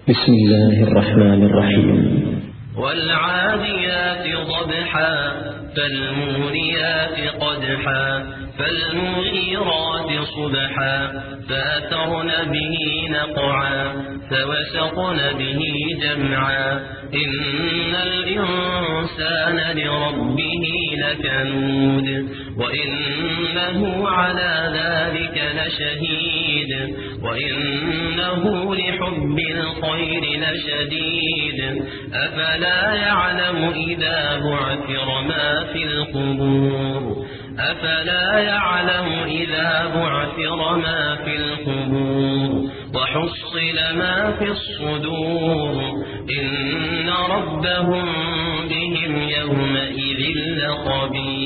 بسم الله الرحمن الرحيم. والعاديات ضبحا فالموريات قدحا فالمغيرات صبحا فأثرن به نقعا فوسطن به جمعا إن الإنسان لربه لكنود وإنه على ذلك لشهيد وإنه لحب الخير لشديد أفلا يعلم إذا بعثر ما في القبور وحصل ما في الصدور إن ربهم بهم يومئذ لخبير.